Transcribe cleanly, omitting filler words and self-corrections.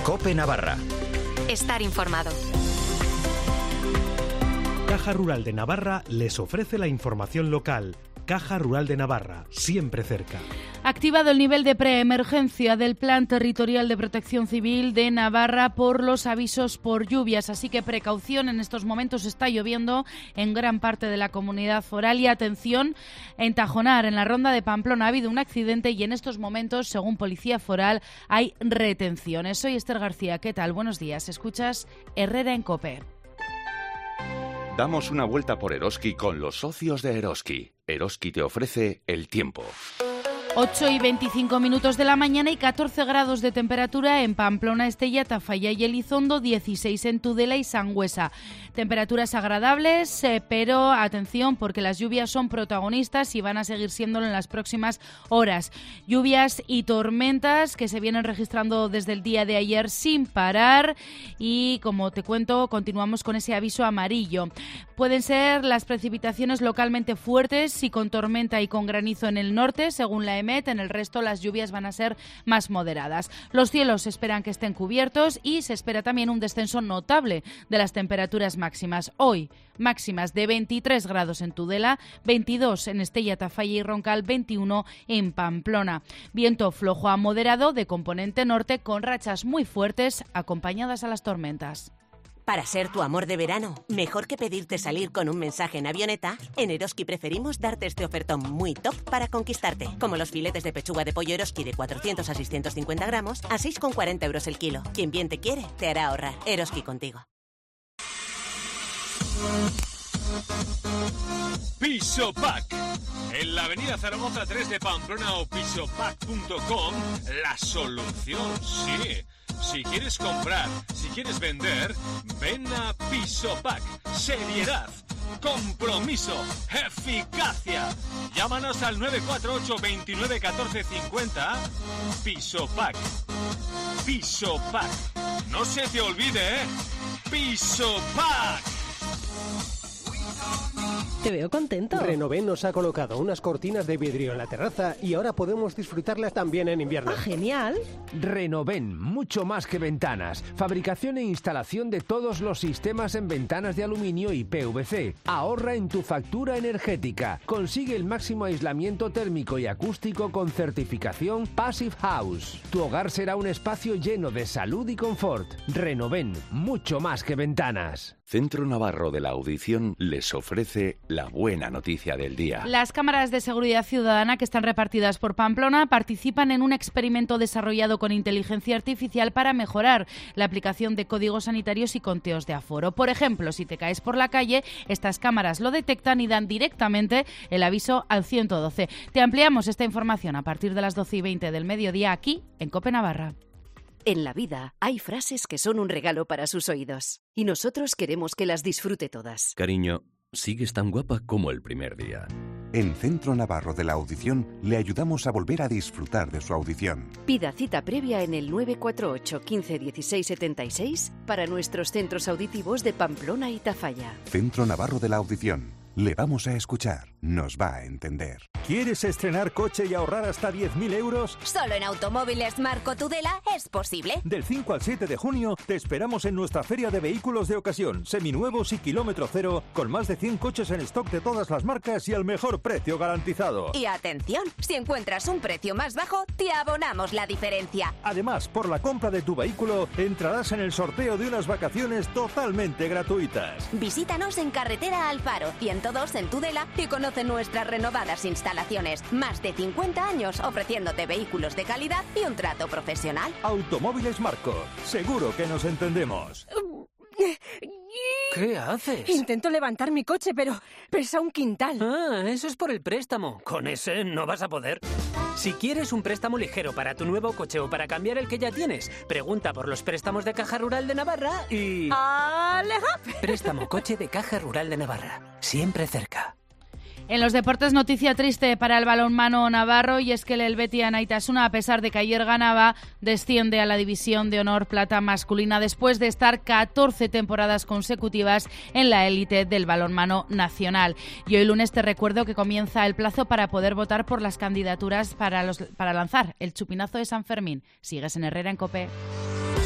COPE Navarra. Estar informado. Caja Rural de Navarra les ofrece la información local. Caja Rural de Navarra, siempre cerca. Activado el nivel de preemergencia del Plan Territorial de Protección Civil de Navarra por los avisos por lluvias, así que precaución, en estos momentos está lloviendo en gran parte de la comunidad foral y atención, en Tajonar, en la ronda de Pamplona, ha habido un accidente y en estos momentos, según Policía Foral, hay retenciones. Soy Esther García, ¿qué tal? Buenos días, escuchas Herrera en COPE. Damos una vuelta por Eroski con los socios de Eroski. Eroski te ofrece el tiempo. 8:25 de la mañana y 14 grados de temperatura en Pamplona, Estella, Tafalla y Elizondo, 16 en Tudela y Sangüesa. Temperaturas agradables, pero atención porque las lluvias son protagonistas y van a seguir siéndolo en las próximas horas. Lluvias y tormentas que se vienen registrando desde el día de ayer sin parar y, como te cuento, continuamos con ese aviso amarillo. Pueden ser las precipitaciones localmente fuertes y con tormenta y con granizo en el norte, según la EMET. En el resto las lluvias van a ser más moderadas. Los cielos se esperan que estén cubiertos y se espera también un descenso notable de las temperaturas máximas. Hoy, máximas de 23 grados en Tudela, 22 en Estella, Tafalla y Roncal, 21 en Pamplona. Viento flojo a moderado de componente norte con rachas muy fuertes acompañadas a las tormentas. Para ser tu amor de verano, mejor que pedirte salir con un mensaje en avioneta, en Eroski preferimos darte este ofertón muy top para conquistarte, como los filetes de pechuga de pollo Eroski de 400 a 650 gramos a 6,40 € el kilo. Quien bien te quiere, te hará ahorrar. Eroski contigo. Pisopack. En la avenida Zaragoza 3 de Pamplona o pisopack.com, la solución, sí. Si quieres comprar, si quieres vender, ven a Pisopack. Seriedad, compromiso, eficacia. Llámanos al 948 29 14 50. Pisopack. Pisopack. No se te olvide, ¿eh? Pisopack. Te veo contento. Renoven nos ha colocado unas cortinas de vidrio en la terraza y ahora podemos disfrutarlas también en invierno. ¡Ah, genial! Renoven, mucho más que ventanas. Fabricación e instalación de todos los sistemas en ventanas de aluminio y PVC. Ahorra en tu factura energética. Consigue el máximo aislamiento térmico y acústico con certificación Passive House. Tu hogar será un espacio lleno de salud y confort. Renoven, mucho más que ventanas. Centro Navarro de la Audición les ofrece la buena noticia del día. Las cámaras de seguridad ciudadana que están repartidas por Pamplona participan en un experimento desarrollado con inteligencia artificial para mejorar la aplicación de códigos sanitarios y conteos de aforo. Por ejemplo, si te caes por la calle, estas cámaras lo detectan y dan directamente el aviso al 112. Te ampliamos esta información a partir de las 12:20 del mediodía aquí en COPE Navarra. En la vida hay frases que son un regalo para sus oídos y nosotros queremos que las disfrute todas. Cariño, sigues tan guapa como el primer día. En Centro Navarro de la Audición le ayudamos a volver a disfrutar de su audición. Pida cita previa en el 948 15 16 76 para nuestros centros auditivos de Pamplona y Tafalla. Centro Navarro de la Audición. Le vamos a escuchar, nos va a entender. ¿Quieres estrenar coche y ahorrar hasta 10.000 euros? Solo en Automóviles Marco Tudela es posible. Del 5 al 7 de junio te esperamos en nuestra feria de vehículos de ocasión, seminuevos y kilómetro cero, con más de 100 coches en stock de todas las marcas y al mejor precio garantizado. Y atención, si encuentras un precio más bajo, te abonamos la diferencia. Además, por la compra de tu vehículo, entrarás en el sorteo de unas vacaciones totalmente gratuitas. Visítanos en Carretera Alfaro, 102 en Tudela y conoce nuestras renovadas instalaciones. Más de 50 años ofreciéndote vehículos de calidad y un trato profesional. Automóviles Marco. Seguro que nos entendemos. ¿Qué haces? Intento levantar mi coche, pero pesa un quintal. Ah, eso es por el préstamo. Con ese no vas a poder. Si quieres un préstamo ligero para tu nuevo coche o para cambiar el que ya tienes, pregunta por los préstamos de Caja Rural de Navarra y... ¡Aleja! Préstamo coche de Caja Rural de Navarra. Siempre cerca. En los deportes, noticia triste para el balonmano navarro, y es que el Helvetia Naitasuna, a pesar de que ayer ganaba, desciende a la División de Honor Plata masculina después de estar 14 temporadas consecutivas en la élite del balonmano nacional. Y hoy lunes te recuerdo que comienza el plazo para poder votar por las candidaturas para lanzar el chupinazo de San Fermín. Sigues en Herrera en COPE.